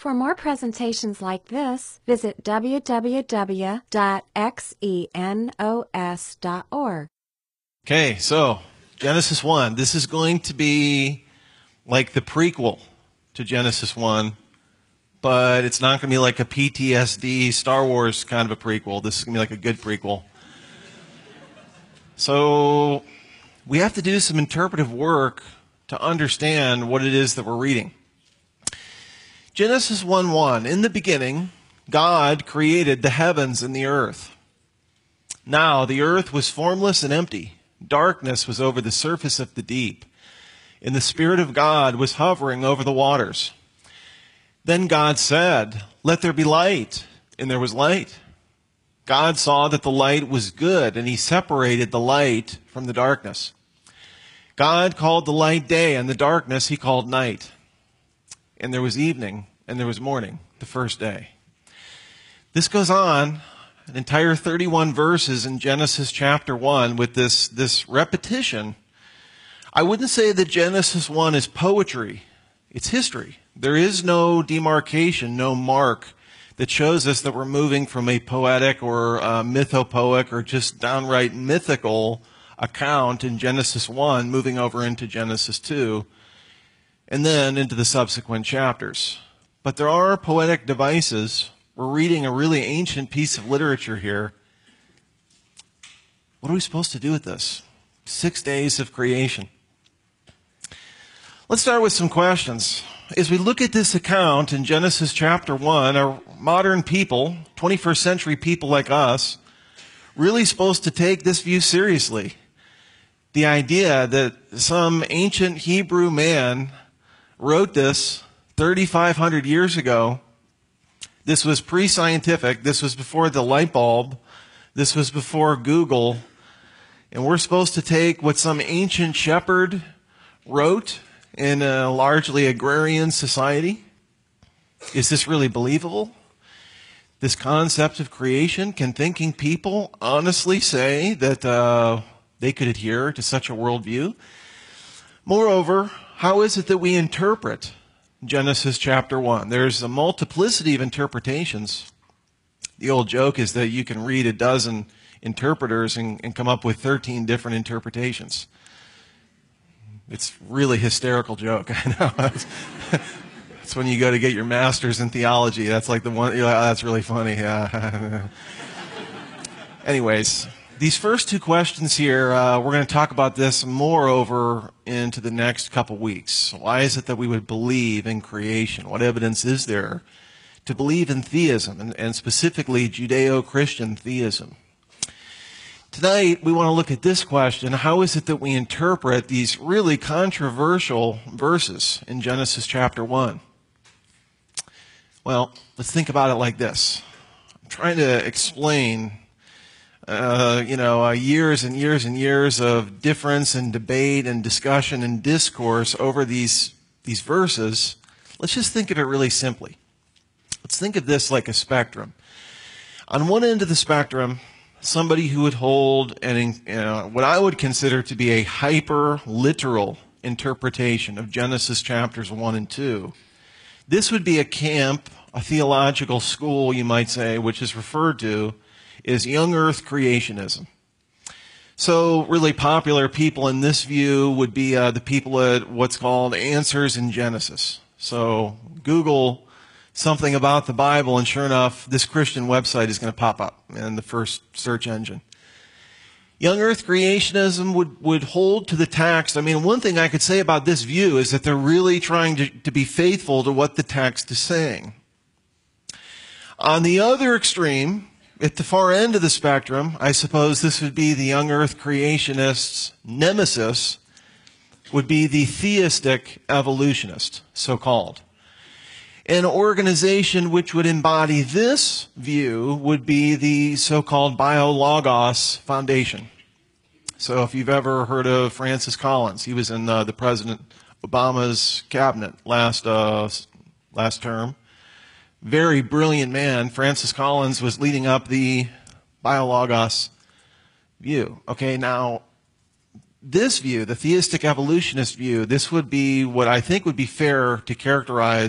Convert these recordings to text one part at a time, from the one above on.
For more presentations like this, visit www.xenos.org. Okay, so Genesis 1. This is going to be like the prequel to Genesis 1, but it's not going to be like a PTSD Star Wars kind of a prequel. This is going to be like a good prequel. So we have to do some interpretive work to understand what it is that we're reading. Genesis 1:1, in the beginning, God created the heavens and the earth. Now the earth was formless and empty. Darkness was over the surface of the deep, and the Spirit of God was hovering over the waters. Then God said, "Let there be light," and there was light. God saw that the light was good, and he separated the light from the darkness. God called the light day, and the darkness he called night. And there was evening, and there was morning, the first day. This goes on an entire 31 verses in Genesis chapter 1 with this repetition. I wouldn't say that Genesis 1 is poetry. It's history. There is no demarcation, no mark that shows us that we're moving from a poetic or a mythopoeic or just downright mythical account in Genesis 1 moving over into Genesis 2 and then into the subsequent chapters. But there are poetic devices. We're reading a really ancient piece of literature here. What are we supposed to do with this? 6 days of creation. Let's start with some questions. As we look at this account in Genesis chapter 1, are modern people, 21st century people like us, really supposed to take this view seriously? The idea that some ancient Hebrew man wrote this 3,500 years ago. This was pre-scientific. This was before the light bulb. This was before Google. And we're supposed to take what some ancient shepherd wrote in a largely agrarian society? Is this really believable? This concept of creation, can thinking people honestly say that they could adhere to such a worldview? Moreover, how is it that we interpret Genesis chapter 1? There's a multiplicity of interpretations. The old joke is that you can read a dozen interpreters and come up with 13 different interpretations. It's really hysterical joke. I know. It's when you go to get your master's in theology. That's like the one, you're like, oh, that's really funny. Yeah. Anyways, these first two questions here, we're going to talk about this more over into the next couple weeks. Why is it that we would believe in creation? What evidence is there to believe in theism, and specifically Judeo-Christian theism? Tonight, we want to look at this question: how is it that we interpret these really controversial verses in Genesis chapter 1? Well, let's think about it like this. I'm trying to explain years and years and years of difference and debate and discussion and discourse over these verses. Let's just think of it really simply. Let's think of this like a spectrum. On one end of the spectrum, somebody who would hold what I would consider to be a hyper-literal interpretation of Genesis chapters 1 and 2. This would be a camp, a theological school, you might say, which is referred to is young earth creationism. So really popular people in this view would be the people at what's called Answers in Genesis. So Google something about the Bible, and sure enough, this Christian website is going to pop up in the first search engine. Young earth creationism would hold to the text. I mean, one thing I could say about this view is that they're really trying to be faithful to what the text is saying. On the other extreme, at the far end of the spectrum, I suppose this would be the young earth creationists' nemesis, would be the theistic evolutionist, so-called. An organization which would embody this view would be the so-called BioLogos Foundation. So if you've ever heard of Francis Collins, he was in the President Obama's cabinet last term. Very brilliant man. Francis Collins was leading up the BioLogos view. Okay, now this view, the theistic evolutionist view, this would be what I think would be fair to characterize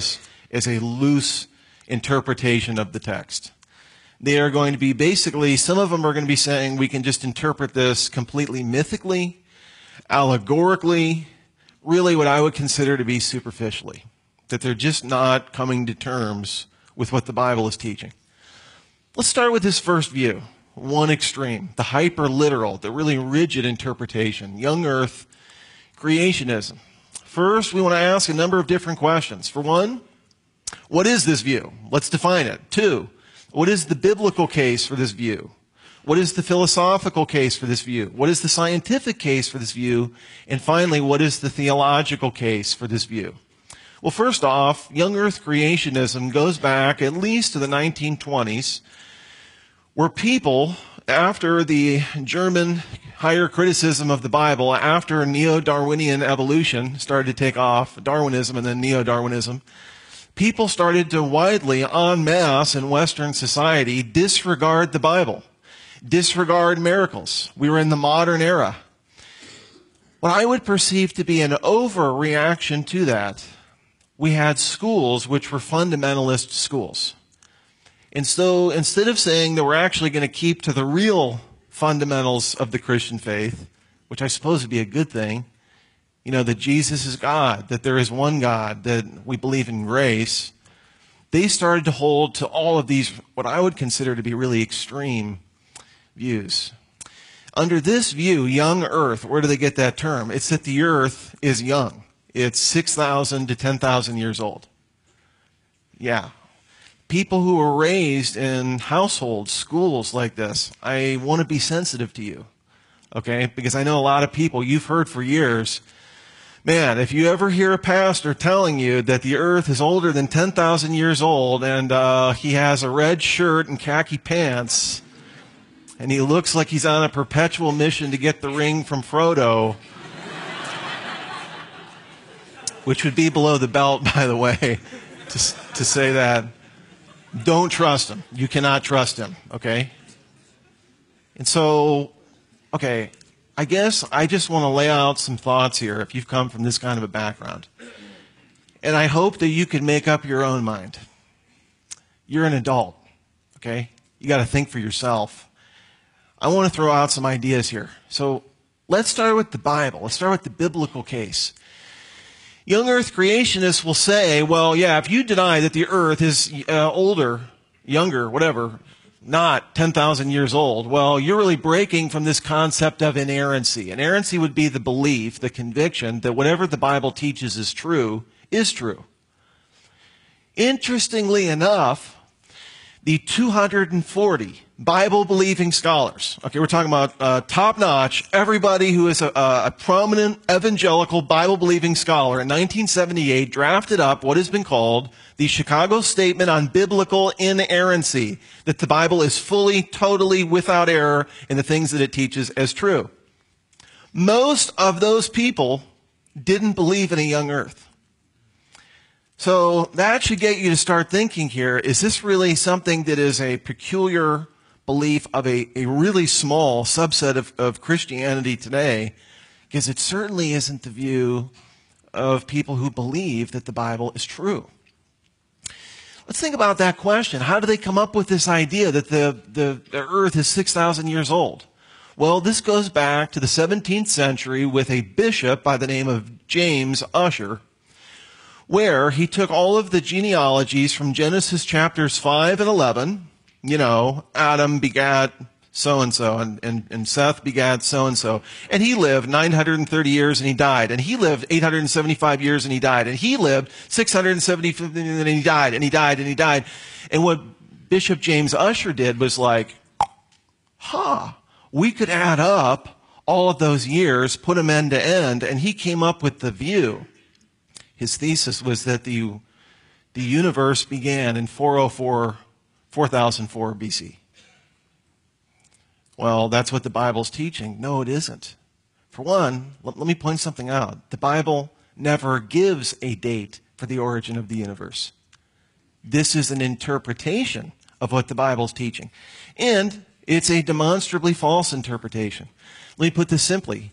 as a loose interpretation of the text. They are going to be basically, some of them are going to be saying we can just interpret this completely mythically, allegorically, really what I would consider to be superficially. That they're just not coming to terms with what the Bible is teaching. Let's start with this first view, one extreme, the hyper-literal, the really rigid interpretation, young earth creationism. First, we want to ask a number of different questions. For one, what is this view? Let's define it. Two, what is the biblical case for this view? What is the philosophical case for this view? What is the scientific case for this view? And finally, what is the theological case for this view? Well, first off, young earth creationism goes back at least to the 1920s, where people, after the German higher criticism of the Bible, after neo-Darwinian evolution started to take off, Darwinism and then neo-Darwinism, people started to widely, en masse in Western society, disregard the Bible, disregard miracles. We were in the modern era. What I would perceive to be an overreaction to that, we had schools which were fundamentalist schools. And so instead of saying that we're actually going to keep to the real fundamentals of the Christian faith, which I suppose would be a good thing, that Jesus is God, that there is one God, that we believe in grace, they started to hold to all of these, what I would consider to be really extreme views. Under this view, young earth, where do they get that term? It's that the earth is young. It's 6,000 to 10,000 years old. Yeah. People who were raised in households, schools like this, I want to be sensitive to you, okay? Because I know a lot of people, you've heard for years, man, if you ever hear a pastor telling you that the earth is older than 10,000 years old and he has a red shirt and khaki pants and he looks like he's on a perpetual mission to get the ring from Frodo, which would be below the belt, by the way, to say that, don't trust him. You cannot trust him, okay? And so, okay, I guess I just want to lay out some thoughts here if you've come from this kind of a background. And I hope that you can make up your own mind. You're an adult, okay? You got to think for yourself. I want to throw out some ideas here. So let's start with the Bible. Let's start with the biblical case. Young earth creationists will say, well, yeah, if you deny that the earth is older, younger, whatever, not 10,000 years old, well, you're really breaking from this concept of inerrancy. Inerrancy would be the belief, the conviction that whatever the Bible teaches is true, is true. Interestingly enough, the 240 Bible-believing scholars, okay, we're talking about top-notch, everybody who is a prominent evangelical Bible-believing scholar in 1978 drafted up what has been called the Chicago Statement on Biblical Inerrancy, that the Bible is fully, totally, without error in the things that it teaches as true. Most of those people didn't believe in a young earth. So that should get you to start thinking here, is this really something that is a peculiar belief of a really small subset of Christianity today? Because it certainly isn't the view of people who believe that the Bible is true. Let's think about that question. How do they come up with this idea that the earth is 6,000 years old? Well, this goes back to the 17th century with a bishop by the name of James Ussher, where he took all of the genealogies from Genesis chapters 5 and 11, Adam begat so-and-so, and Seth begat so-and-so, and he lived 930 years and he died, and he lived 875 years and he died, and he lived 670 and he died, and he died, and he died. And what Bishop James Ussher did was like, we could add up all of those years, put them end to end, and he came up with the view. His thesis was that the universe began in 4004 BC. Well, that's what the Bible's teaching. No, it isn't. For one, let me point something out. The Bible never gives a date for the origin of the universe. This is an interpretation of what the Bible's teaching. And it's a demonstrably false interpretation. Let me put this simply.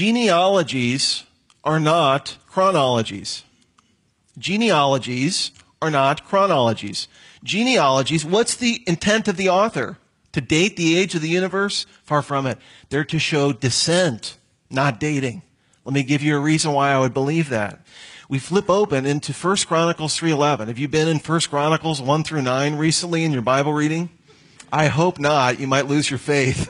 Genealogies are not chronologies. Genealogies are not chronologies. Genealogies, what's the intent of the author? To date the age of the universe? Far from it. They're to show descent, not dating. Let me give you a reason why I would believe that. We flip open into 1 Chronicles 3:11. Have you been in 1 Chronicles 1 through 9 recently in your Bible reading? I hope not. You might lose your faith.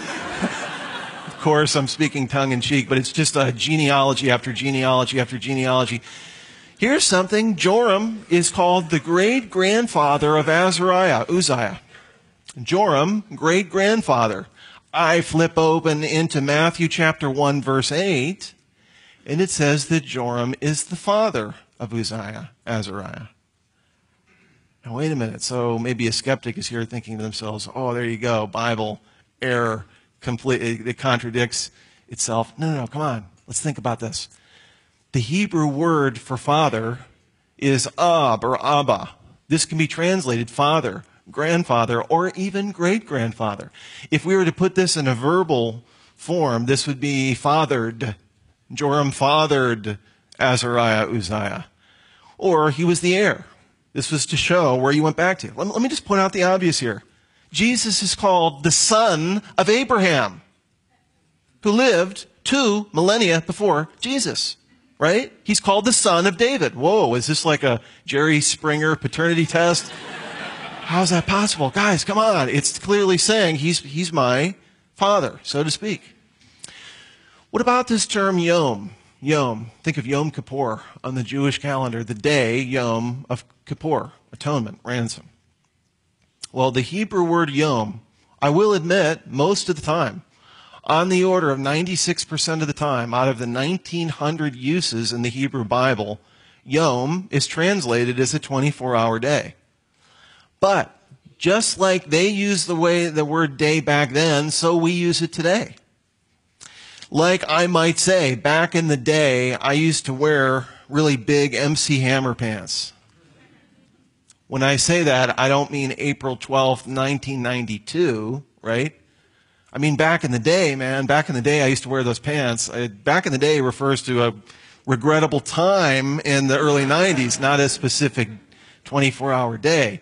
Of course, I'm speaking tongue-in-cheek, but it's just a genealogy after genealogy after genealogy. Here's something. Joram is called the great-grandfather of Azariah, Uzziah. Joram, great-grandfather. I flip open into Matthew chapter 1, verse 8, and it says that Joram is the father of Uzziah, Azariah. Now, wait a minute. So maybe a skeptic is here thinking to themselves, oh, there you go, Bible error, it contradicts itself. No, come on. Let's think about this. The Hebrew word for father is ab or abba. This can be translated father, grandfather, or even great-grandfather. If we were to put this in a verbal form, this would be fathered. Joram fathered Azariah, Uzziah. Or he was the heir. This was to show where you went back to. Let me just point out the obvious here. Jesus is called the son of Abraham, who lived 2 millennia before Jesus, right? He's called the son of David. Whoa, is this like a Jerry Springer paternity test? How's that possible? Guys, come on. It's clearly saying he's my father, so to speak. What about this term Yom? Yom. Think of Yom Kippur on the Jewish calendar, the day, Yom, of Kippur, atonement, ransom. Well, the Hebrew word Yom, I will admit, most of the time, on the order of 96% of the time, out of the 1,900 uses in the Hebrew Bible, Yom is translated as a 24-hour day. But just like they used the word day back then, so we use it today. Like I might say, back in the day, I used to wear really big MC Hammer pants. When I say that, I don't mean April 12th, 1992, right? I mean back in the day, man. Back in the day, I used to wear those pants. Back in the day refers to a regrettable time in the early 90s, not a specific 24-hour day.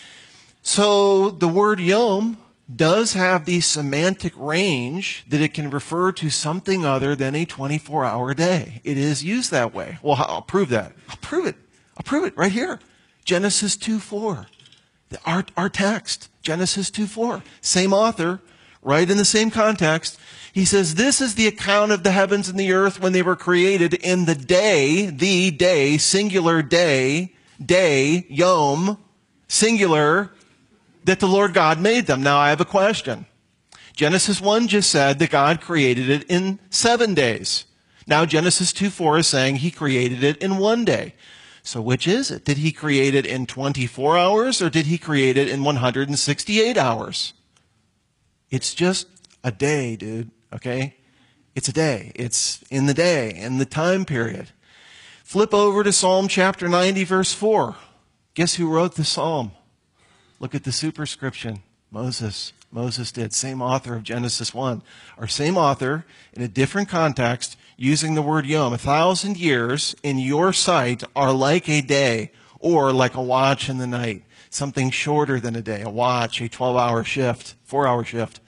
So the word Yom does have the semantic range that it can refer to something other than a 24-hour day. It is used that way. Well, I'll prove that. I'll prove it right here. Genesis 2:4. Our text, Genesis 2:4. Same author, right in the same context. He says, this is the account of the heavens and the earth when they were created in the day, singular day, Yom, singular, that the Lord God made them. Now I have a question. Genesis 1 just said that God created it in 7 days. Now Genesis 2:4 is saying he created it in 1 day. So which is it? Did he create it in 24 hours or did he create it in 168 hours? It's just a day, dude, okay? It's a day. It's in the day, in the time period. Flip over to Psalm chapter 90, verse 4. Guess who wrote the psalm? Look at the superscription. Moses. Moses did. Same author of Genesis 1. Our same author, in a different context, using the word Yom. 1,000 years in your sight are like a day or like a watch in the night. Something shorter than a day, a watch, a 12-hour shift, 4-hour shift.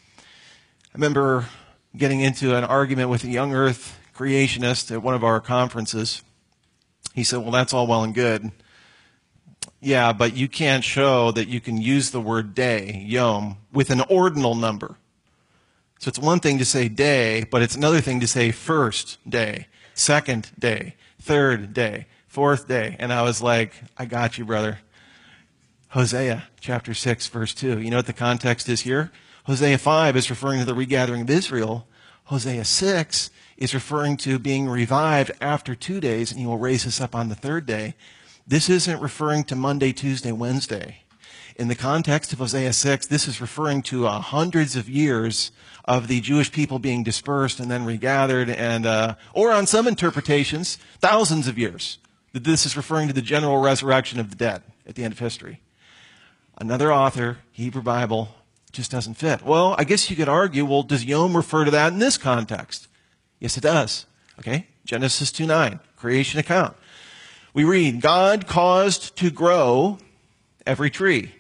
I remember getting into an argument with a young earth creationist at one of our conferences. He said, well, that's all well and good. Yeah, but you can't show that you can use the word day, Yom, with an ordinal number. So it's one thing to say day, but it's another thing to say first day, second day, third day, fourth day. And I was like, I got you, brother. Hosea chapter 6, verse 2. You know what the context is here? Hosea 5 is referring to the regathering of Israel. Hosea 6 is referring to being revived after 2 days, and he will raise us up on the third day. This isn't referring to Monday, Tuesday, Wednesday. In the context of Hosea 6, this is referring to hundreds of years of the Jewish people being dispersed and then regathered, and or on some interpretations, thousands of years. This is referring to the general resurrection of the dead at the end of history. Another author, Hebrew Bible, just doesn't fit. Well, I guess you could argue, well, does Yom refer to that in this context? Yes, it does. Okay, Genesis 2:9, creation account. We read, God caused to grow every tree.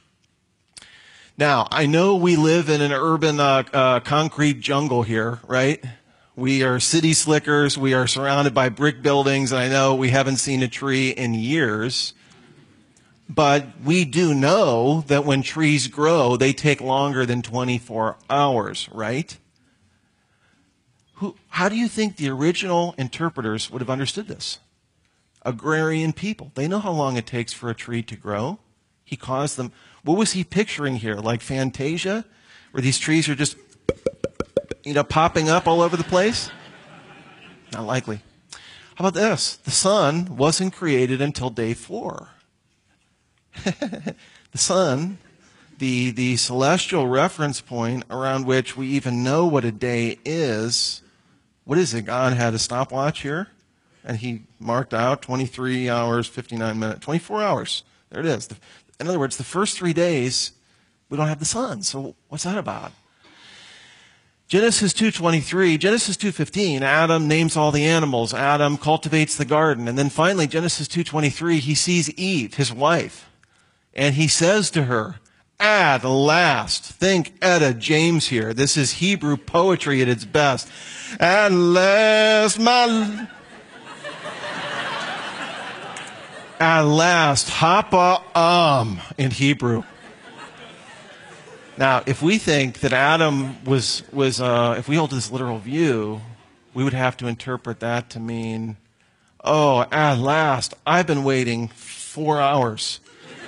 Now, I know we live in an urban concrete jungle here, right? We are city slickers. We are surrounded by brick buildings, and I know we haven't seen a tree in years. But we do know that when trees grow, they take longer than 24 hours, right? How do you think the original interpreters would have understood this? Agrarian people. They know how long it takes for a tree to grow. He caused them. What was he picturing here? Like Fantasia? Where these trees are just, popping up all over the place? Not likely. How about this? The sun wasn't created until day 4. The sun, the celestial reference point around which we even know what a day is, what is it? God had a stopwatch here, and he marked out 23 hours, 59 minutes, 24 hours. There it is. In other words, the first 3 days, we don't have the sun. So what's that about? Genesis 2:23, Genesis 2:15, Adam names all the animals. Adam cultivates the garden. And then finally, Genesis 2:23, he sees Eve, his wife. And he says to her, at last, think Etta James here. This is Hebrew poetry at its best. At last, at last, hapa in Hebrew. Now, if we think that Adam was if we hold this literal view, we would have to interpret that to mean, oh, at last, I've been waiting 4 hours.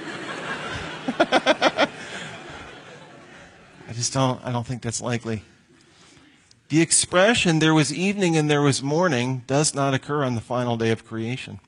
I don't think that's likely. The expression, there was evening and there was morning, does not occur on the final day of creation.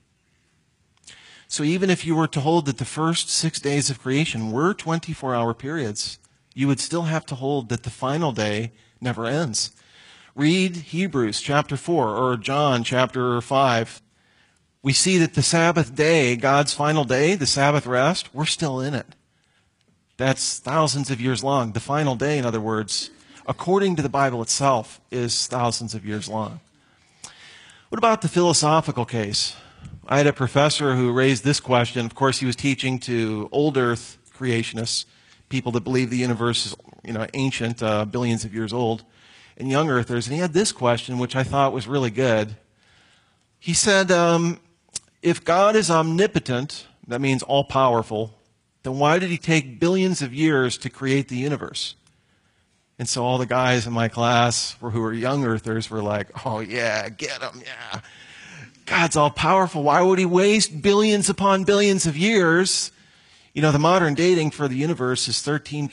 So even if you were to hold that the first 6 days of creation were 24-hour periods, you would still have to hold that the final day never ends. Read Hebrews chapter 4 or John chapter 5. We see that the Sabbath day, God's final day, the Sabbath rest, we're still in it. That's thousands of years long. The final day, in other words, according to the Bible itself, is thousands of years long. What about the philosophical case? I had a professor who raised this question. Of course, he was teaching to old earth creationists, people that believe the universe is, ancient, billions of years old, and young earthers. And he had this question, which I thought was really good. He said, if God is omnipotent, that means all-powerful, then why did he take billions of years to create the universe? And so all the guys in my class who were young earthers were like, oh yeah, get him, yeah. God's all-powerful. Why would he waste billions upon billions of years? The modern dating for the universe is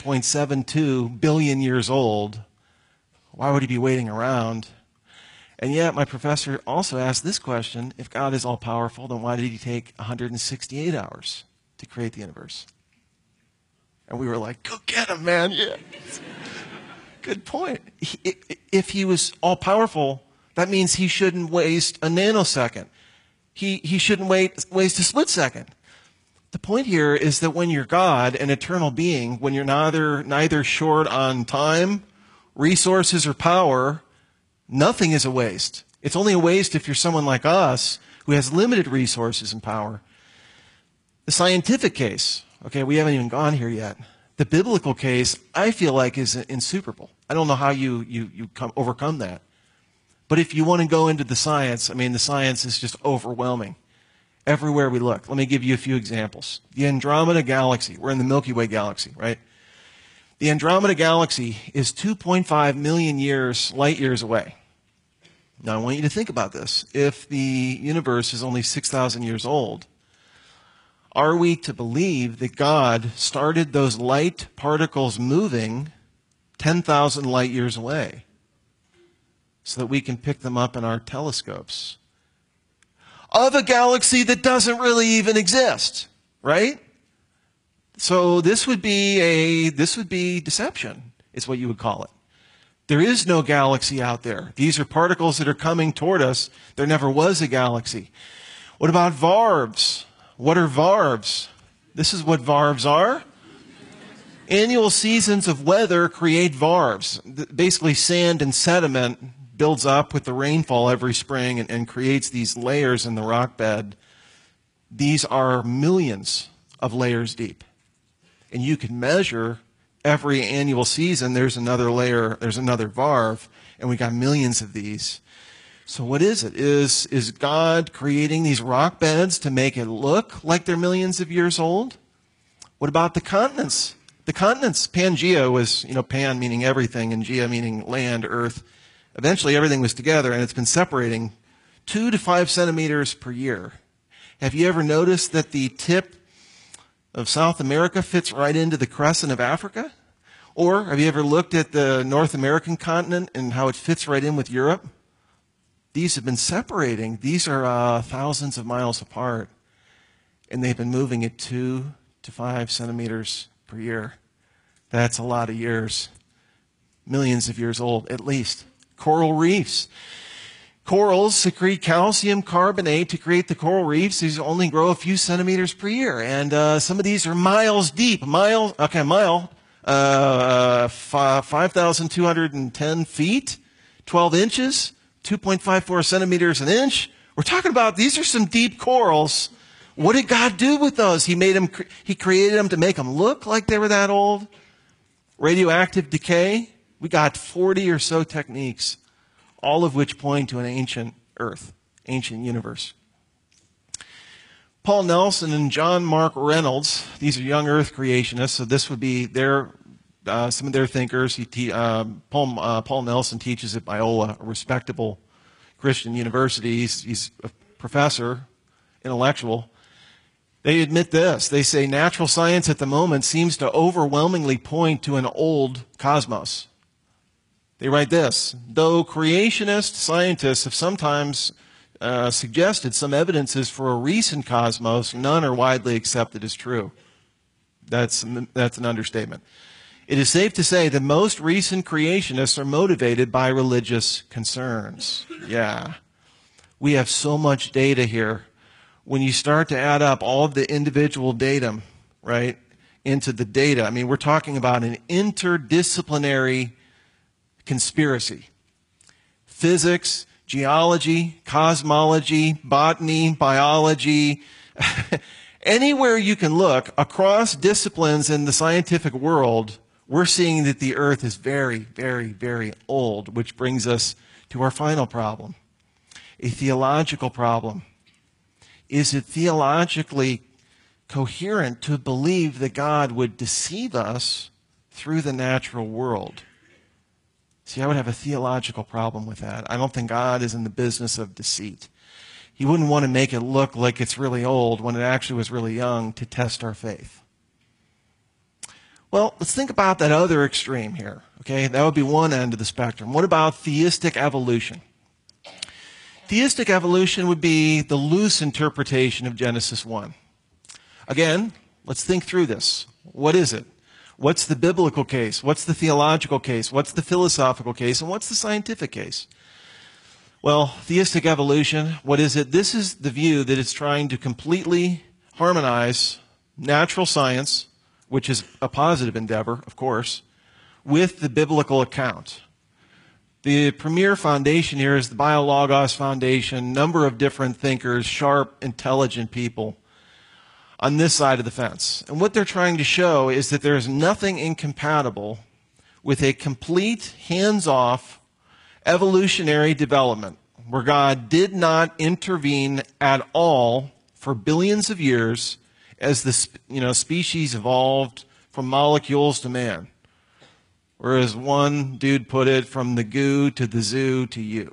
13.72 billion years old. Why would he be waiting around? And yet my professor also asked this question, if God is all-powerful, then why did he take 168 hours to create the universe? And we were like, go get him, man. Yeah. Good point. If he was all-powerful, that means he shouldn't waste a nanosecond. He shouldn't waste a split second. The point here is that when you're God, an eternal being, when you're neither short on time, resources, or power, nothing is a waste. It's only a waste if you're someone like us who has limited resources and power. The scientific case, okay, we haven't even gone here yet. The biblical case, I feel like, is insuperable. I don't know how you overcome that. But if you want to go into the science, the science is just overwhelming. Everywhere we look. Let me give you a few examples. The Andromeda Galaxy. We're in the Milky Way galaxy, right? The Andromeda Galaxy is 2.5 million light years away. Now, I want you to think about this. If the universe is only 6,000 years old, are we to believe that God started those light particles moving 10,000 light years away so that we can pick them up in our telescopes of a galaxy that doesn't really even exist, right? So this would be deception, is what you would call it. There is no galaxy out there. These are particles that are coming toward us. There never was a galaxy. What about varves? What are varves? This is what varves are. Annual seasons of weather create varves. Basically, sand and sediment builds up with the rainfall every spring and creates these layers in the rock bed these are millions of layers deep. And you can measure every annual season, there's another layer, there's another varv, and we got millions of these. So what is it? Is God creating these rock beds to make it look like they're millions of years old? What about the continents? The continents, Pangea was, Pan meaning everything and Gea meaning land, earth. Eventually everything was together and it's been separating 2 to 5 centimeters per year. Have you ever noticed that the tip of South America fits right into the crescent of Africa? Or have you ever looked at the North American continent and how it fits right in with Europe? These have been separating. These are thousands of miles apart. And they've been moving at 2 to 5 centimeters per year. That's a lot of years. Millions of years old, at least. Coral reefs. Corals secrete calcium carbonate to create the coral reefs. These only grow a few centimeters per year. And some of these are miles deep. 5,210 feet, 12 inches, 2.54 centimeters an inch. We're talking about, these are some deep corals. What did God do with those? He created them to make them look like they were that old. Radioactive decay. We got 40 or so techniques, all of which point to an ancient earth, ancient universe. Paul Nelson and John Mark Reynolds, these are young earth creationists, so this would be some of their thinkers. Paul Nelson teaches at Biola, a respectable Christian university. He's a professor, intellectual. They admit this. They say natural science at the moment seems to overwhelmingly point to an old cosmos. They write this: though creationist scientists have sometimes suggested some evidences for a recent cosmos, none are widely accepted as true. That's an understatement. It is safe to say that most recent creationists are motivated by religious concerns. Yeah. We have so much data here. When you start to add up all of the individual datum, right, into the data, I mean, we're talking about an interdisciplinary conspiracy. Physics, geology, cosmology, botany, biology, anywhere you can look across disciplines in the scientific world, we're seeing that the earth is very, very, very old, which brings us to our final problem, a theological problem. Is it theologically coherent to believe that God would deceive us through the natural world? See, I would have a theological problem with that. I don't think God is in the business of deceit. He wouldn't want to make it look like it's really old when it actually was really young to test our faith. Well, let's think about that other extreme here. Okay, that would be one end of the spectrum. What about theistic evolution? Theistic evolution would be the loose interpretation of Genesis 1. Again, let's think through this. What is it? What's the biblical case? What's the theological case? What's the philosophical case? And what's the scientific case? Well, theistic evolution, what is it? This is the view that it's trying to completely harmonize natural science, which is a positive endeavor, of course, with the biblical account. The premier foundation here is the BioLogos Foundation, number of different thinkers, sharp, intelligent people on this side of the fence. And what they're trying to show is that there is nothing incompatible with a complete, hands-off, evolutionary development where God did not intervene at all for billions of years as the species evolved from molecules to man. Or as one dude put it, from the goo to the zoo to you.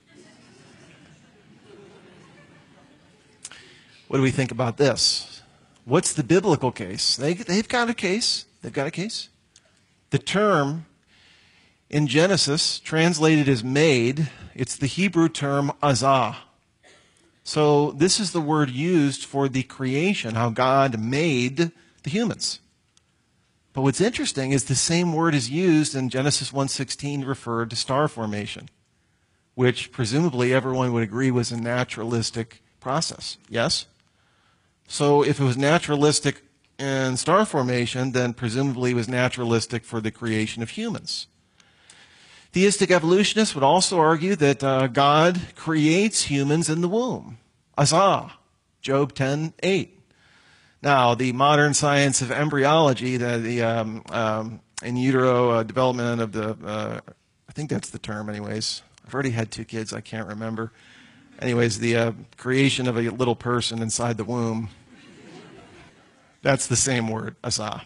What do we think about this? What's the biblical case? They've got a case. They've got a case. The term in Genesis, translated as made, it's the Hebrew term azah. So this is the word used for the creation, how God made the humans. But what's interesting is the same word is used in Genesis 1:16 referred to star formation, which presumably everyone would agree was a naturalistic process. Yes? So if it was naturalistic in star formation, then presumably it was naturalistic for the creation of humans. Theistic evolutionists would also argue that God creates humans in the womb. Azah. Job 10:8. Now, the modern science of embryology, the in utero development of the, I think that's the term anyways. I've already had 2 kids, I can't remember. Anyways, the creation of a little person inside the womb, that's the same word, asah.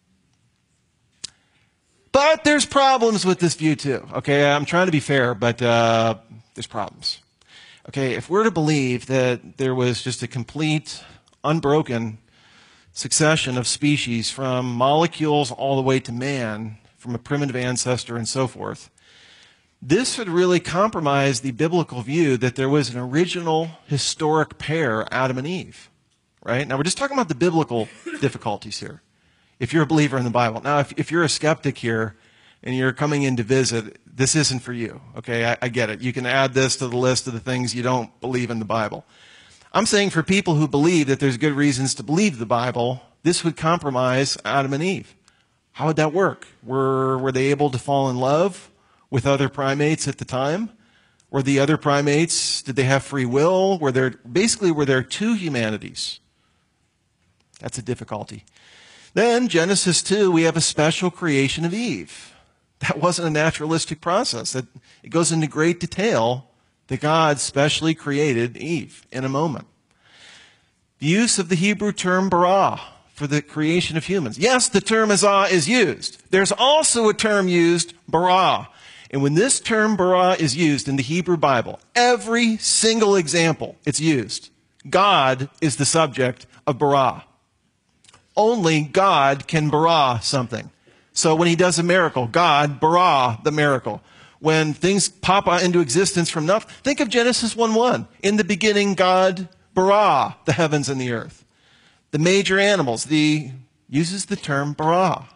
But there's problems with this view too, okay? I'm trying to be fair, but there's problems. Okay, if we're to believe that there was just a complete, unbroken succession of species from molecules all the way to man, from a primitive ancestor and so forth, this would really compromise the biblical view that there was an original historic pair, Adam and Eve, right? Now, we're just talking about the biblical difficulties here, if you're a believer in the Bible. Now, if you're a skeptic here and you're coming in to visit, this isn't for you, okay? I get it. You can add this to the list of the things you don't believe in the Bible. I'm saying for people who believe that there's good reasons to believe the Bible, this would compromise Adam and Eve. How would that work? Were they able to fall in love with other primates at the time? Were the other primates, did they have free will? Were there 2 humanities? That's a difficulty. Then, Genesis 2, we have a special creation of Eve. That wasn't a naturalistic process. It goes into great detail that God specially created Eve in a moment. The use of the Hebrew term bara for the creation of humans. Yes, the term asah is used. There's also a term used, bara. And when this term bara is used in the Hebrew Bible, every single example it's used, God is the subject of bara. Only God can bara something. So when he does a miracle, God bara the miracle. When things pop into existence from nothing, think of Genesis 1:1. In the beginning, God bara the heavens and the earth. The major animals, uses the term bara.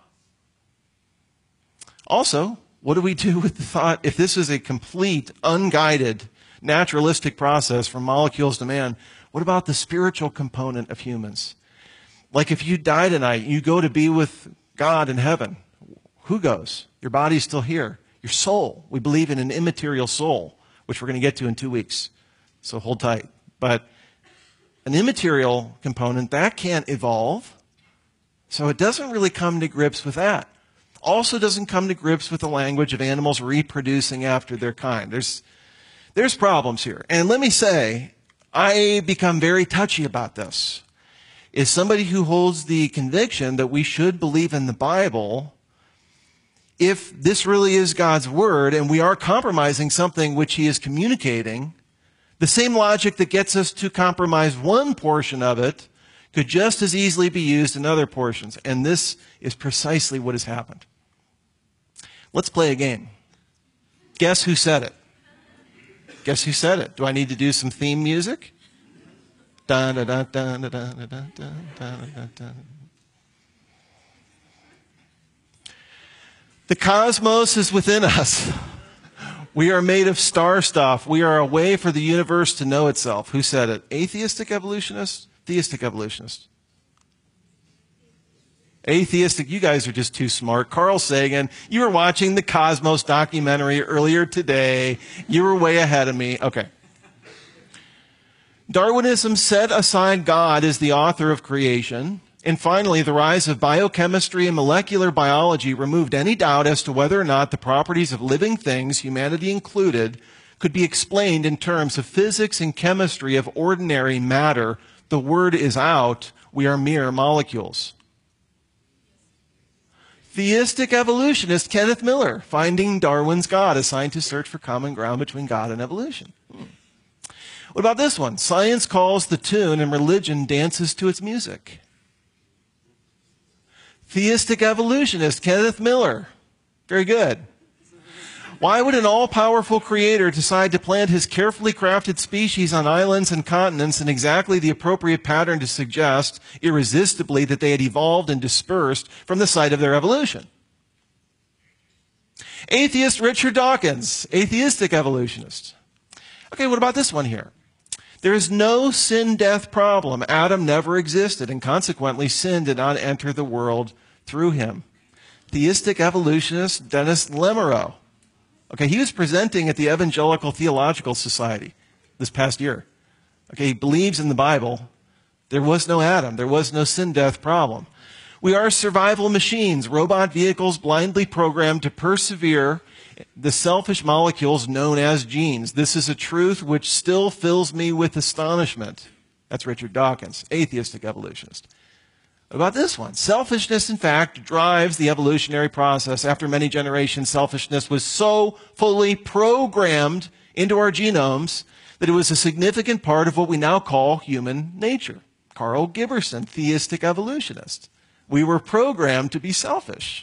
Also, what do we do with the thought, if this is a complete, unguided, naturalistic process from molecules to man, what about the spiritual component of humans? Like if you die tonight, you go to be with God in heaven. Who goes? Your body's still here. Your soul. We believe in an immaterial soul, which we're going to get to in 2 weeks. So hold tight. But an immaterial component, that can't evolve. So it doesn't really come to grips with that. Also doesn't come to grips with the language of animals reproducing after their kind. There's problems here. And let me say, I become very touchy about this. Is somebody who holds the conviction that we should believe in the Bible, if this really is God's word and we are compromising something which he is communicating, the same logic that gets us to compromise one portion of it could just as easily be used in other portions. And this is precisely what has happened. Let's play a game. Guess who said it? Guess who said it? Do I need to do some theme music? Dun, dun, dun, dun, dun, dun, dun, dun, dun, dun. The cosmos is within us. We are made of star stuff. We are a way for the universe to know itself. Who said it? Atheistic evolutionists? Theistic evolutionists? Atheistic, you guys are just too smart. Carl Sagan, you were watching the Cosmos documentary earlier today. You were way ahead of me. Okay. Darwinism set aside God as the author of creation. And finally, the rise of biochemistry and molecular biology removed any doubt as to whether or not the properties of living things, humanity included, could be explained in terms of physics and chemistry of ordinary matter. The word is out. We are mere molecules. Theistic evolutionist Kenneth Miller, Finding Darwin's God, a scientist's search for common ground between God and evolution. What about this one? Science calls the tune and religion dances to its music. Theistic evolutionist Kenneth Miller. Very good. Why would an all-powerful creator decide to plant his carefully crafted species on islands and continents in exactly the appropriate pattern to suggest, irresistibly, that they had evolved and dispersed from the site of their evolution? Atheist Richard Dawkins, atheistic evolutionist. Okay, what about this one here? There is no sin-death problem. Adam never existed, and consequently sin did not enter the world through him. Theistic evolutionist Dennis Lemereau. Okay, he was presenting at the Evangelical Theological Society this past year. Okay, he believes in the Bible, There was no Adam. There was no sin-death problem. We are survival machines, robot vehicles blindly programmed to persevere the selfish molecules known as genes. This is a truth which still fills me with astonishment. That's Richard Dawkins, atheistic evolutionist. What about this one? Selfishness, in fact, drives the evolutionary process. After many generations, selfishness was so fully programmed into our genomes that it was a significant part of what we now call human nature. Carl Giberson, theistic evolutionist. We were programmed to be selfish.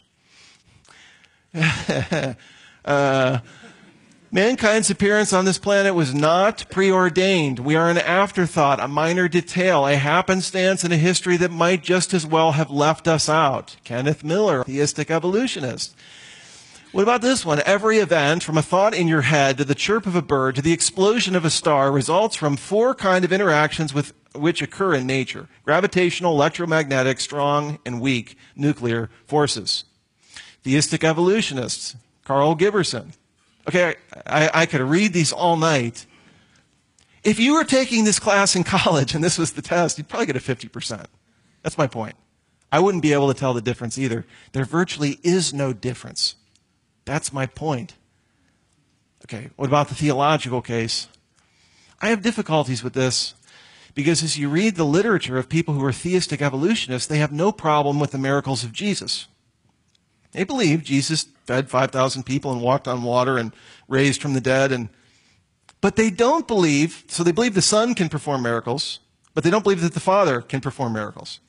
Mankind's appearance on this planet was not preordained. We are an afterthought, a minor detail, a happenstance in a history that might just as well have left us out. Kenneth Miller, theistic evolutionist. What about this one? Every event, from a thought in your head to the chirp of a bird to the explosion of a star, results from four kinds of interactions which occur in nature: gravitational, electromagnetic, strong, and weak nuclear forces. Theistic evolutionists, Carl Giberson. Okay, I could read these all night. If you were taking this class in college and this was the test, you'd probably get a 50%. That's my point. I wouldn't be able to tell the difference either. There virtually is no difference. That's my point. Okay, what about the theological case? I have difficulties with this because as you read the literature of people who are theistic evolutionists, they have no problem with the miracles of Jesus. They believe Jesus fed 5,000 people and walked on water and raised from the dead. But they don't believe, so they believe the Son can perform miracles, but they don't believe that the Father can perform miracles.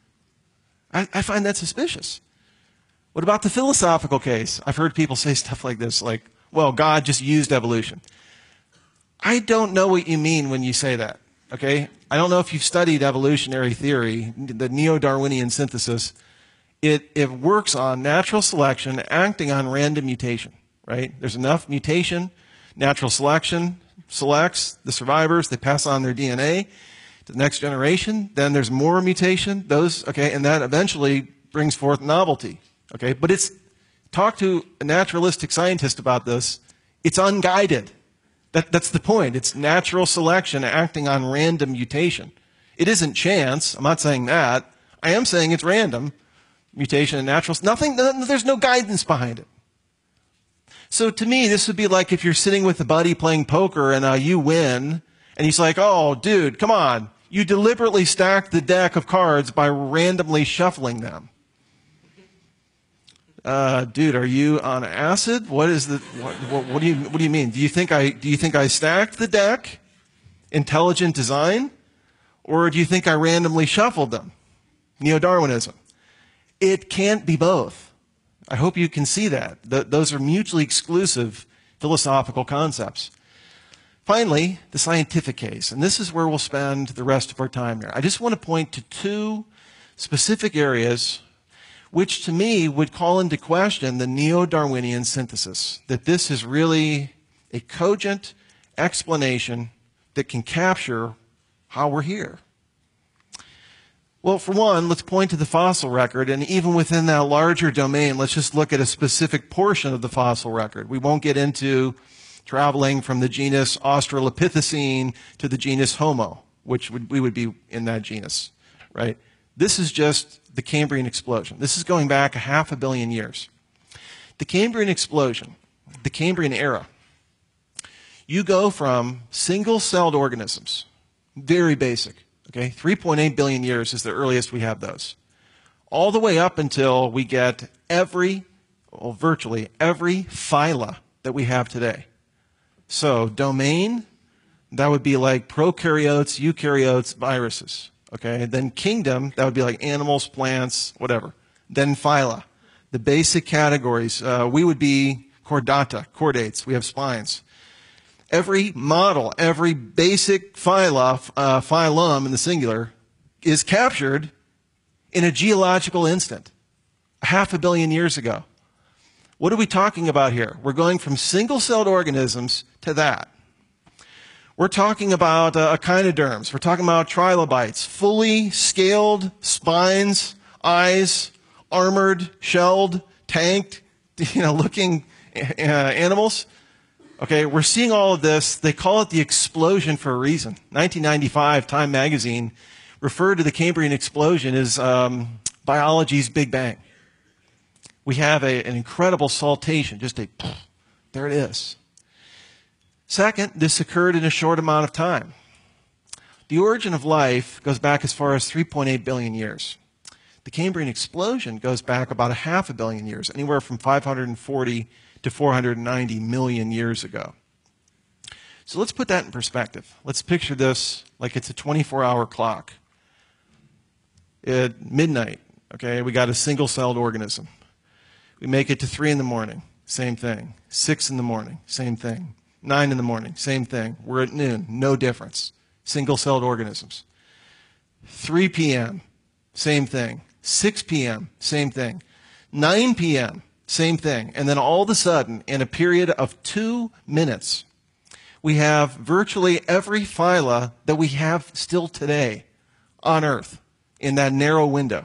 I find that suspicious. What about the philosophical case? I've heard people say stuff like this, like, well, God just used evolution. I don't know what you mean when you say that, okay? I don't know if you've studied evolutionary theory, the neo-Darwinian synthesis. It works on natural selection acting on random mutation, right? There's enough mutation, natural selection selects the survivors, they pass on their DNA to the next generation, then there's more mutation, and that eventually brings forth novelty, okay? But talk to a naturalistic scientist about this, it's unguided. That's the point. It's natural selection acting on random mutation. It isn't chance, I'm not saying that. I am saying it's random. Mutation and natural, there's no guidance behind it. So to me, this would be like if you're sitting with a buddy playing poker and you win, and he's like, oh, dude, come on. You deliberately stacked the deck of cards by randomly shuffling them. Dude, are you on acid? What do you mean? Do you think I stacked the deck? Intelligent design? Or do you think I randomly shuffled them? Neo-Darwinism. It can't be both. I hope you can see that. Those are mutually exclusive philosophical concepts. Finally, the scientific case, and this is where we'll spend the rest of our time here. I just want to point to two specific areas which to me would call into question the neo-Darwinian synthesis, that this is really a cogent explanation that can capture how we're here. Well, for one, let's point to the fossil record, and even within that larger domain, let's just look at a specific portion of the fossil record. We won't get into traveling from the genus Australopithecine to the genus Homo, which we would be in that genus, right? This is just the Cambrian explosion. This is going back 500 million years. The Cambrian explosion, the Cambrian era, you go from single-celled organisms, very basic, okay? 3.8 billion years is the earliest we have those. All the way up until we get virtually every phyla that we have today. So domain, that would be like prokaryotes, eukaryotes, viruses. Okay, and then kingdom, that would be like animals, plants, whatever. Then phyla, the basic categories. We would be chordata, chordates. We have spines. Every model, every basic phylum in the singular, is captured in a geological instant, 500 million years ago. What are we talking about here? We're going from single-celled organisms to that. We're talking about echinoderms. We're talking about trilobites, fully scaled spines, eyes, armored, shelled, tanked, looking animals. Okay, we're seeing all of this. They call it the explosion for a reason. 1995, Time magazine refer to the Cambrian explosion as biology's Big Bang. We have an incredible saltation, just there it is. Second, this occurred in a short amount of time. The origin of life goes back as far as 3.8 billion years. The Cambrian explosion goes back about 500 million years, anywhere from 540 to 490 million years ago. So let's put that in perspective. Let's picture this like it's a 24-hour clock. At midnight, okay, we got a single-celled organism. We make it to 3 in the morning, same thing. 6 in the morning, same thing. 9 in the morning, same thing. We're at noon, no difference. Single-celled organisms. 3 p.m., same thing. 6 p.m., same thing. 9 p.m., same thing. And then all of a sudden, in a period of 2 minutes, we have virtually every phyla that we have still today on Earth in that narrow window.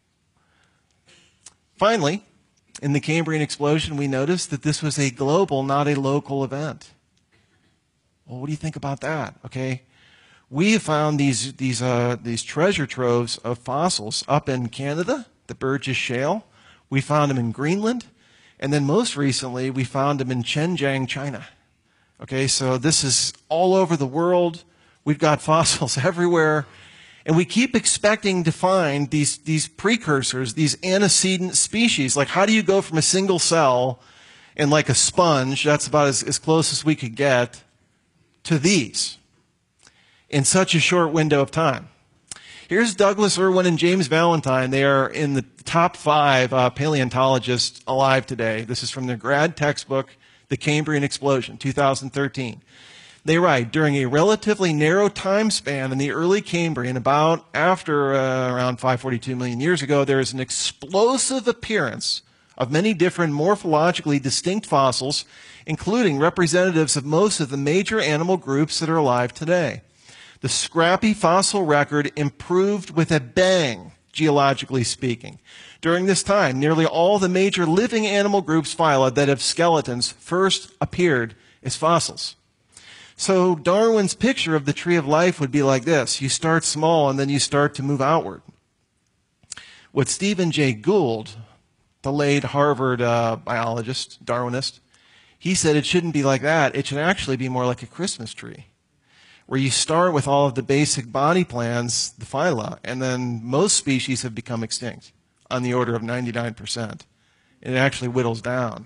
Finally, in the Cambrian explosion, we noticed that this was a global, not a local event. Well, what do you think about that? Okay, we have found these treasure troves of fossils up in Canada, the Burgess Shale. We found them in Greenland, and then most recently we found them in Xinjiang, China. Okay, so this is all over the world. We've got fossils everywhere. And we keep expecting to find these precursors, these antecedent species. Like, how do you go from a single cell and like a sponge, that's about as close as we could get, to these in such a short window of time? Here's Douglas Irwin and James Valentine. They are in the top 5 paleontologists alive today. This is from their grad textbook, The Cambrian Explosion, 2013. They write, during a relatively narrow time span in the early Cambrian, about after around 542 million years ago, there is an explosive appearance of many different morphologically distinct fossils, including representatives of most of the major animal groups that are alive today. The scrappy fossil record improved with a bang, geologically speaking. During this time, nearly all the major living animal groups phyla that have skeletons first appeared as fossils. So Darwin's picture of the tree of life would be like this. You start small and then you start to move outward. What Stephen Jay Gould, the late Harvard biologist, Darwinist, he said it shouldn't be like that. It should actually be more like a Christmas tree, where you start with all of the basic body plans, the phyla, and then most species have become extinct on the order of 99%. And it actually whittles down.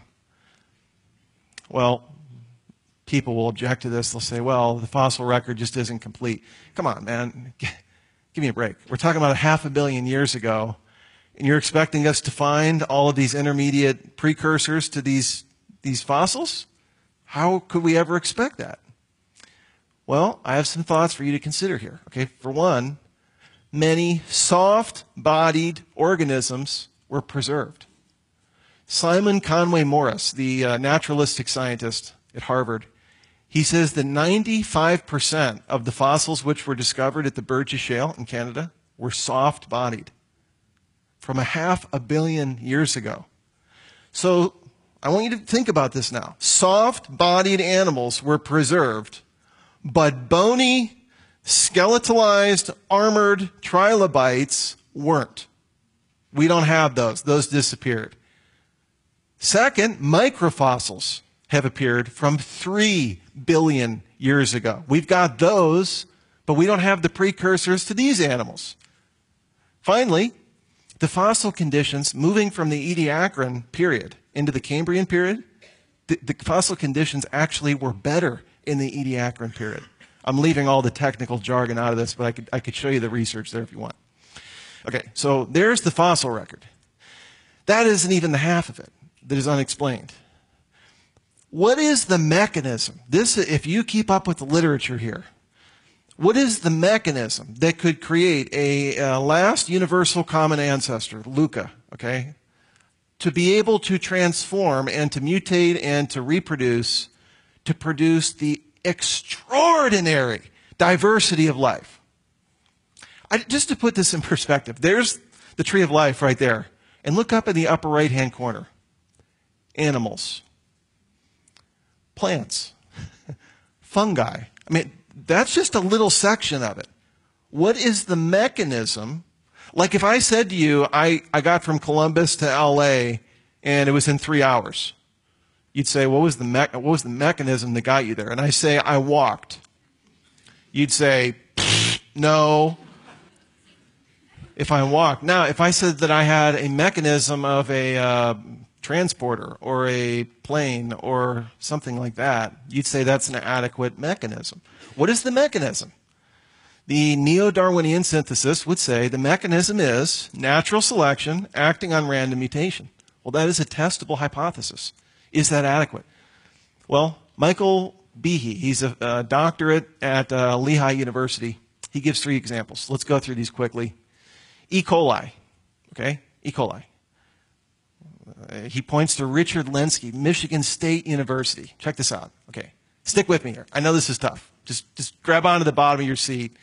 Well, people will object to this. They'll say, well, the fossil record just isn't complete. Come on, man. Give me a break. We're talking about 500 million years ago, and you're expecting us to find all of these intermediate precursors to these fossils? How could we ever expect that? Well, I have some thoughts for you to consider here. Okay, for one, many soft-bodied organisms were preserved. Simon Conway Morris, the naturalistic scientist at Harvard, he says that 95% of the fossils which were discovered at the Burgess Shale in Canada were soft-bodied from 500 million years ago. So I want you to think about this now. Soft-bodied animals were preserved, but bony, skeletalized, armored trilobites weren't. We don't have those. Those disappeared. Second, microfossils have appeared from 3 billion years ago. We've got those, but we don't have the precursors to these animals. Finally, the fossil conditions moving from the Ediacaran period into the Cambrian period, the fossil conditions actually were better in the Ediacaran period. I'm leaving all the technical jargon out of this, but I could show you the research there if you want. Okay, so there's the fossil record. That isn't even the half of it that is unexplained. What is the mechanism? This, if you keep up with the literature here, what is the mechanism that could create a last universal common ancestor, LUCA, okay, to be able to transform and to mutate and to reproduce to produce the extraordinary diversity of life? Just to put this in perspective, there's the tree of life right there. And look up in the upper right-hand corner. Animals. Plants. Fungi. I mean, that's just a little section of it. What is the mechanism? Like if I said to you, I got from Columbus to LA and it was in 3 hours. You'd say, what was the mechanism that got you there? And I say, I walked. You'd say, no. If I walked. Now, if I said that I had a mechanism of a transporter or a plane or something like that, you'd say that's an adequate mechanism. What is the mechanism? The neo-Darwinian synthesis would say the mechanism is natural selection acting on random mutation. Well, that is a testable hypothesis. Is that adequate? Well, Michael Behe, he's a doctorate at Lehigh University. He gives 3 examples. Let's go through these quickly. E. coli, okay? E. coli. He points to Richard Lenski, Michigan State University. Check this out. Okay, stick with me here. I know this is tough. Just grab onto the bottom of your seat.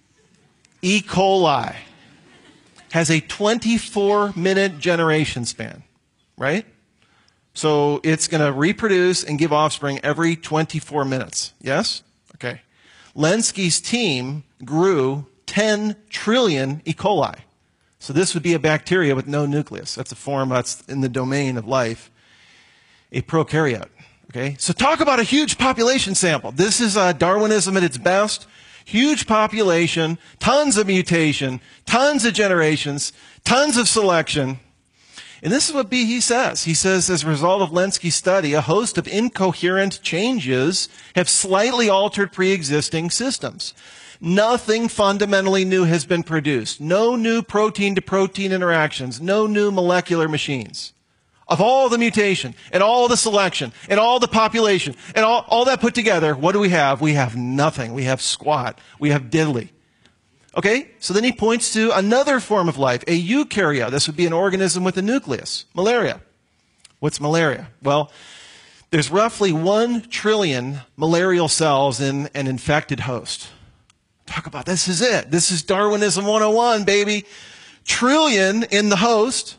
E. coli has a 24-minute generation span, right? So it's going to reproduce and give offspring every 24 minutes. Yes? Okay. Lenski's team grew 10 trillion E. coli. So this would be a bacteria with no nucleus. That's a form that's in the domain of life, a prokaryote. Okay? So talk about a huge population sample. This is Darwinism at its best. Huge population, tons of mutation, tons of generations, tons of selection. And this is what Behe says. He says, as a result of Lenski's study, a host of incoherent changes have slightly altered pre-existing systems. Nothing fundamentally new has been produced. No new protein-to-protein interactions. No new molecular machines. Of all the mutation, and all the selection, and all the population, and all that put together, what do we have? We have nothing. We have squat. We have diddly. Okay? So then he points to another form of life, a eukaryote. This would be an organism with a nucleus. Malaria. What's malaria? Well, there's roughly 1 trillion malarial cells in an infected host. Talk about this is it. This is Darwinism 101, baby. Trillion in the host.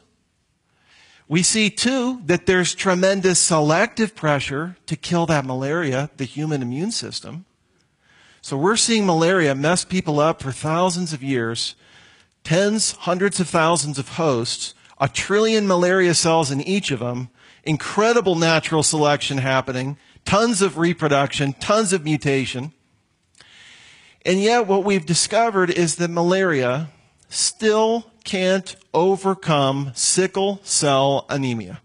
We see, too, that there's tremendous selective pressure to kill that malaria, the human immune system. So we're seeing malaria mess people up for thousands of years, tens, hundreds of thousands of hosts, 1 trillion malaria cells in each of them, incredible natural selection happening, tons of reproduction, tons of mutation. And yet what we've discovered is that malaria still can't overcome sickle cell anemia.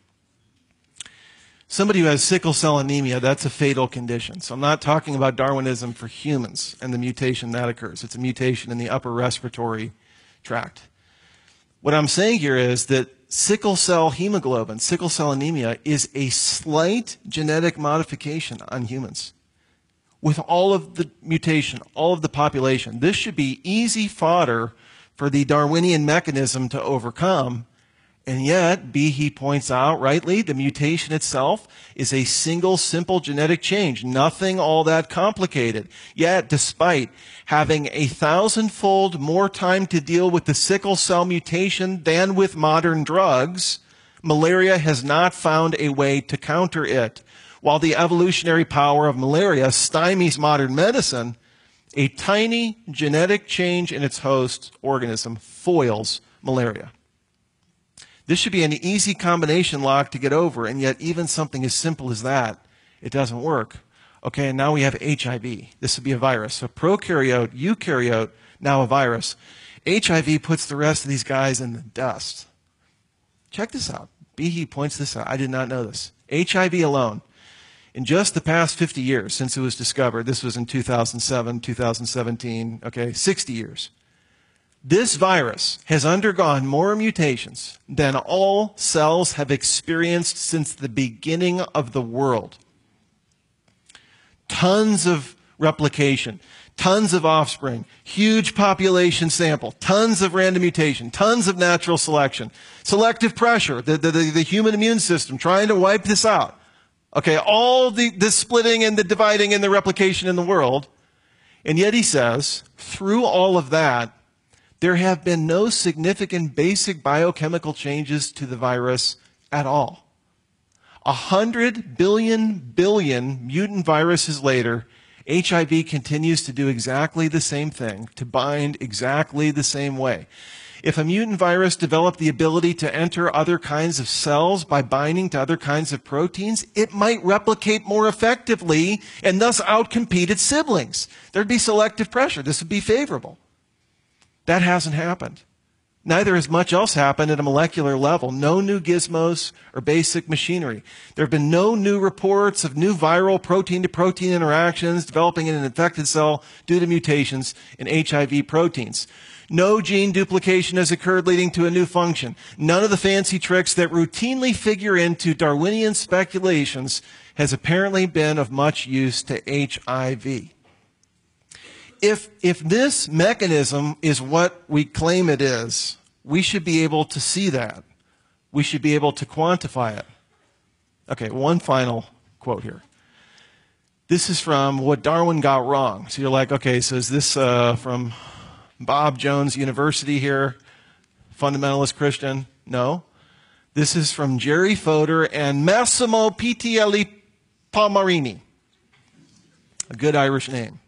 Somebody who has sickle cell anemia, that's a fatal condition. So I'm not talking about Darwinism for humans and the mutation that occurs. It's a mutation in the upper respiratory tract. What I'm saying here is that sickle cell hemoglobin, sickle cell anemia, is a slight genetic modification on humans. With all of the mutation, all of the population, this should be easy fodder for the Darwinian mechanism to overcome. And yet, Behe points out rightly, the mutation itself is a single simple genetic change, nothing all that complicated. Yet, despite having 1,000-fold more time to deal with the sickle cell mutation than with modern drugs, malaria has not found a way to counter it. While the evolutionary power of malaria stymies modern medicine, a tiny genetic change in its host organism foils malaria. This should be an easy combination lock to get over, and yet even something as simple as that, it doesn't work. Okay, and now we have HIV. This would be a virus. So prokaryote, eukaryote, now a virus. HIV puts the rest of these guys in the dust. Check this out. Behe points this out. I did not know this. HIV alone. In just the past 50 years since it was discovered, this was in 2007, 2017, okay, 60 years. This virus has undergone more mutations than all cells have experienced since the beginning of the world. Tons of replication, tons of offspring, huge population sample, tons of random mutation, tons of natural selection, selective pressure, the human immune system trying to wipe this out. Okay, all the splitting and the dividing and the replication in the world. And yet he says, through all of that, there have been no significant basic biochemical changes to the virus at all. 100 billion mutant viruses later, HIV continues to do exactly the same thing, to bind exactly the same way. If a mutant virus developed the ability to enter other kinds of cells by binding to other kinds of proteins, it might replicate more effectively and thus outcompete its siblings. There'd be selective pressure. This would be favorable. That hasn't happened. Neither has much else happened at a molecular level. No new gizmos or basic machinery. There have been no new reports of new viral protein-to-protein interactions developing in an infected cell due to mutations in HIV proteins. No gene duplication has occurred leading to a new function. None of the fancy tricks that routinely figure into Darwinian speculations has apparently been of much use to HIV. If this mechanism is what we claim it is, we should be able to see that. We should be able to quantify it. Okay, one final quote here. This is from What Darwin Got Wrong. So you're like, okay, so is this from Bob Jones University here, fundamentalist Christian? No. This is from Jerry Fodor and Massimo Pitielli Palmarini. A good Irish name.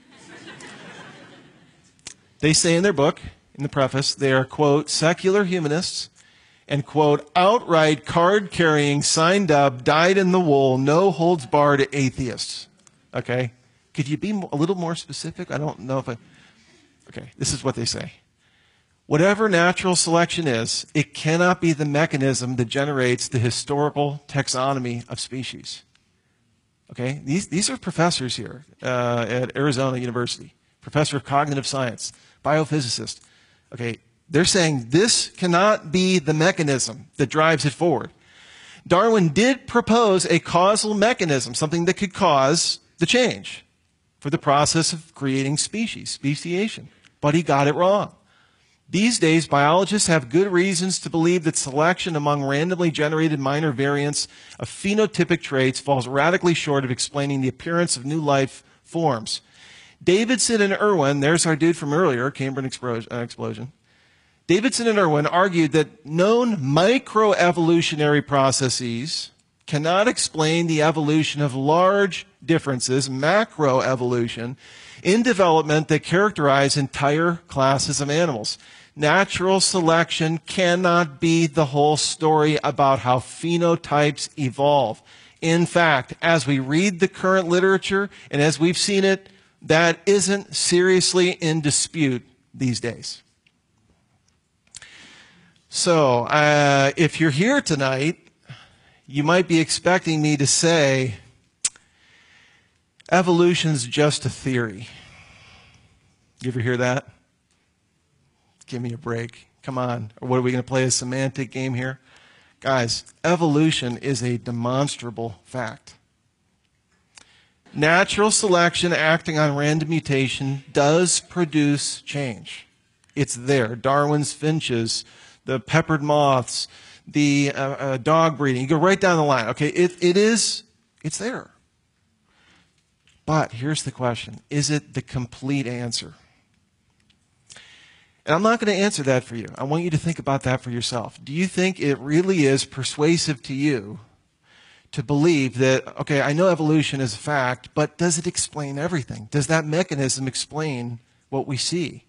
They say in their book, in the preface, they are, quote, secular humanists and, quote, outright card-carrying, signed-up, dyed-in-the-wool, no-holds-barred atheists. Okay? Could you be a little more specific? I don't know if I... Okay, this is what they say. Whatever natural selection is, it cannot be the mechanism that generates the historical taxonomy of species. Okay? These are professors here at Arizona University, professor of cognitive science, biophysicist. Okay, they're saying this cannot be the mechanism that drives it forward. Darwin did propose a causal mechanism, something that could cause the change for the process of creating species, speciation. But he got it wrong. These days, biologists have good reasons to believe that selection among randomly generated minor variants of phenotypic traits falls radically short of explaining the appearance of new life forms. Davidson and Irwin, there's our dude from earlier, Cambrian explosion. Davidson and Irwin argued that known microevolutionary processes cannot explain the evolution of large differences, macroevolution, in development that characterize entire classes of animals. Natural selection cannot be the whole story about how phenotypes evolve. In fact, as we read the current literature and as we've seen it, that isn't seriously in dispute these days. So, if you're here tonight, you might be expecting me to say, evolution's just a theory. You ever hear that? Give me a break. Come on. Or what, are we going to play a semantic game here? Guys, evolution is a demonstrable fact. Natural selection acting on random mutation does produce change. It's there. Darwin's finches, the peppered moths, the dog breeding. You go right down the line. Okay, it's there. But here's the question. Is it the complete answer? And I'm not going to answer that for you. I want you to think about that for yourself. Do you think it really is persuasive to you to believe that, okay, I know evolution is a fact, but does it explain everything? Does that mechanism explain what we see?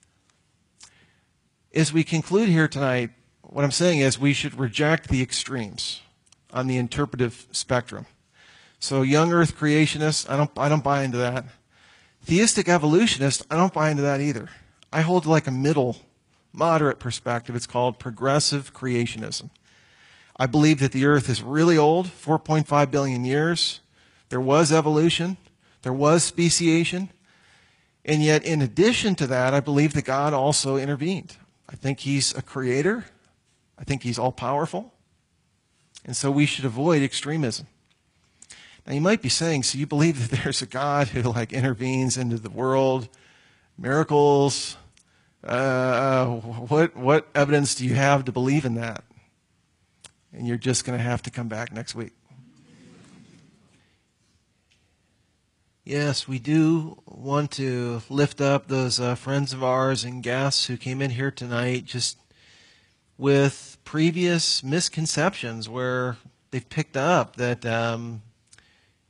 As we conclude here tonight, what I'm saying is we should reject the extremes on the interpretive spectrum. So young earth creationists, I don't buy into that. Theistic evolutionists, I don't buy into that either. I hold like a middle, moderate perspective. It's called progressive creationism. I believe that the earth is really old, 4.5 billion years. There was evolution. There was speciation. And yet, in addition to that, I believe that God also intervened. I think he's a creator. I think he's all-powerful. And so we should avoid extremism. Now, you might be saying, so you believe that there's a God who intervenes into the world, miracles. What evidence do you have to believe in that? And you're just going to have to come back next week. Yes, we do want to lift up those friends of ours and guests who came in here tonight just with previous misconceptions where they've picked up that,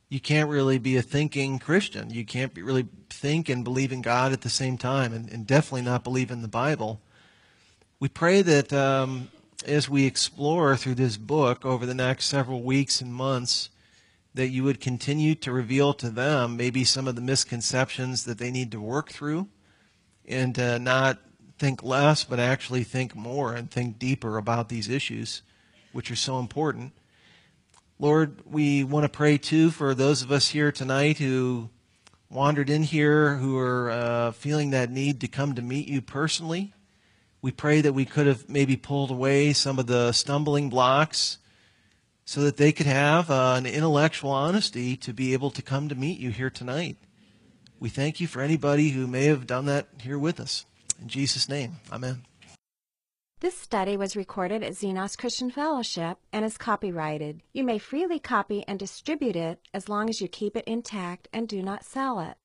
you can't really be a thinking Christian. You can't really think and believe in God at the same time, and definitely not believe in the Bible. We pray that as we explore through this book over the next several weeks and months, that you would continue to reveal to them maybe some of the misconceptions that they need to work through, and not think less, but actually think more and think deeper about these issues, which are so important. Lord, we want to pray too for those of us here tonight who wandered in here, who are feeling that need to come to meet you personally. We pray that we could have maybe pulled away some of the stumbling blocks so that they could have an intellectual honesty to be able to come to meet you here tonight. We thank you for anybody who may have done that here with us. In Jesus' name, amen. This study was recorded at Xenos Christian Fellowship and is copyrighted. You may freely copy and distribute it as long as you keep it intact and do not sell it.